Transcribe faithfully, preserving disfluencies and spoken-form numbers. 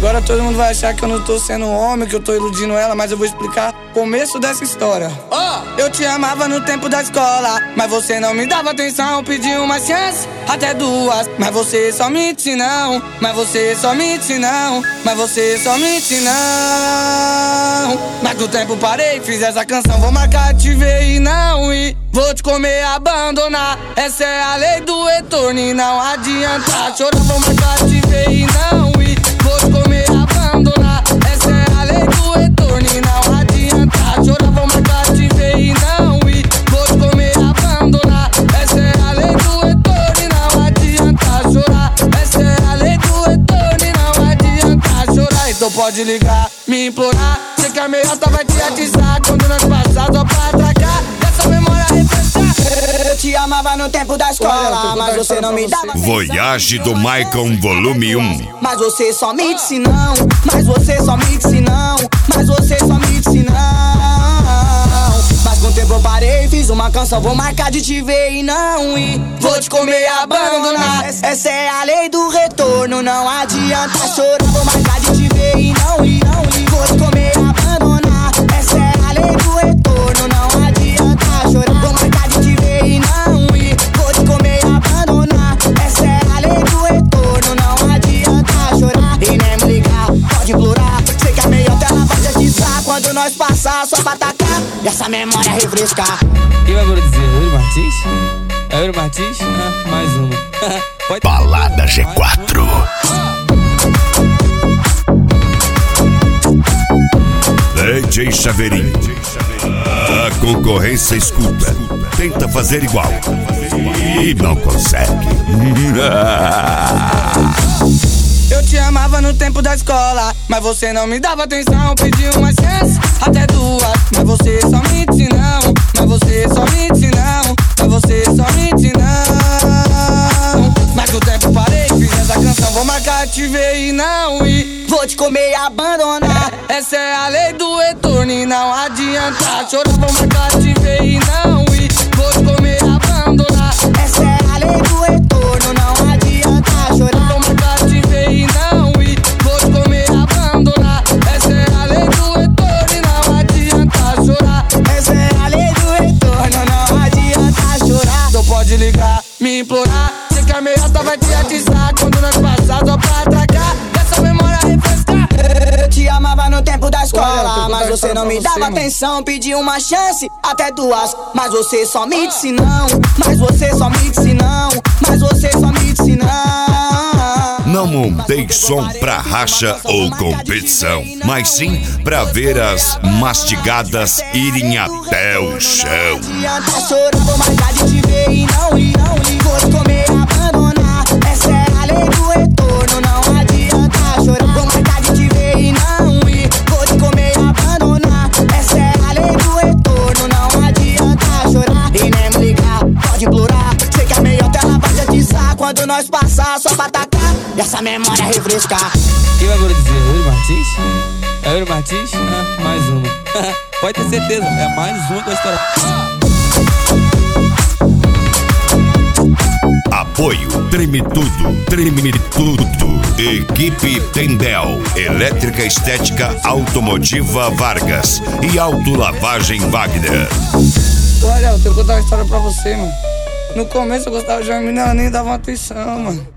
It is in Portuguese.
Agora todo mundo vai achar que eu não tô sendo homem, que eu tô iludindo ela, mas eu vou explicar o começo dessa história. Oh! Eu te amava no tempo da escola, mas você não me dava atenção. Pedi uma chance, até duas, mas você só mente não. Mas você só mente não. Mas você só mente não. Mas com o tempo parei, fiz essa canção. Vou marcar, te ver e não ir. Vou te comer, abandonar. Essa é a lei do retorno e não adianta chorar. Vou marcar, te ver e não ir. Vou te comer, abandonar. Essa é a lei do retorno e não adianta chorar. Vou marcar, te ver e não ir. Vou te comer, abandonar. Essa é a lei do retorno e não adianta chorar. Essa é a lei do retorno e não adianta chorar. Então pode ligar, me implorar. Sei que a meiota vai te atiçar quando nós passar só pra atracar. Essa memória refrescar. Eu te amava no tempo da escola, mas você não me dava. Voyage do Maicon, volume um. Mas você só me disse não. Mas você só me disse não. Mas você só me disse não. Mas com o tempo eu parei, fiz uma canção. Vou marcar de te ver e não ir. Vou te comer e abandonar. Essa é a lei do retorno, não adianta chorar. Vou marcar de te ver e não ir. Vou te comer e abandonar. Essa é a lei do retorno, não adianta chorar. Vou marcar de te ver e não ir. Vou te comer e abandonar. Essa é a lei do retorno, não adianta chorar. E nem me ligar, pode implorar. Sei que a meiota ela vai te atiçar quando nós passar só pra atacar e essa memória refrescar. Quem vai agora dizer? Euro Martins? É Euro Martins? Ah, mais uma. Pode... Balada G quatro. D J Chaveirinho. A concorrência escuta. Tenta fazer igual e não consegue. Eu te amava no tempo da escola, mas você não me dava atenção. Pedi uma chance, até duas, mas você só mente não. Mas você só mente não. Mas você só mente não. Mas com o tempo parei, fiz essa canção. Vou marcar, te ver e não ir. Vou te comer e abandonar. Essa é a lei do retorno e não adianta chorar. Vou marcar, te ver e não ir. Vou te comer e abandonar. Essa é a lei do retorno, não adianta chorar. Vou marcar, te ver e não ir. Vou te comer e abandonar. Essa é a lei do retorno e não adianta chorar. Essa é a lei do retorno, não adianta chorar. Então pode ligar, me implorar. Sei que a meiota vai te atiçar quando nós passar só pra atracar. Essa memória refrescar. Eu te amava no tempo da escola, mas você não me dava atenção. Pedi uma chance, até duas, mas você só me disse não. Mas você só me disse não. Mas você só me disse não. Não montei som pra racha ou competição, mas sim pra ver as mastigadas irem até o chão. Adianta chorar, vou marcar de te ver e não ir. Vou te comer e abandonar. Essa é a lei do retorno, não adianta chorar. Vou marcar de te ver e não ir. Vou te comer e abandonar. Essa é a lei do retorno, não adianta chorar. E nem me ligar, pode implorar. Sei que a meiota ela vai te atiçar quando nós passar só pra atacar e essa memória refrescar. Quem vai agora dizer? Euro Martins? É Euro Martins? Ah, mais uma. Pode ter certeza, é mais uma da história. Apoio Treme Tudo, Treme Tudo. Equipe Tendel, Elétrica Estética Automotiva Vargas e Autolavagem Wagner. Olha, eu tenho que contar uma história pra você, mano. No começo eu gostava de uma menina, ela nem dava atenção, mano.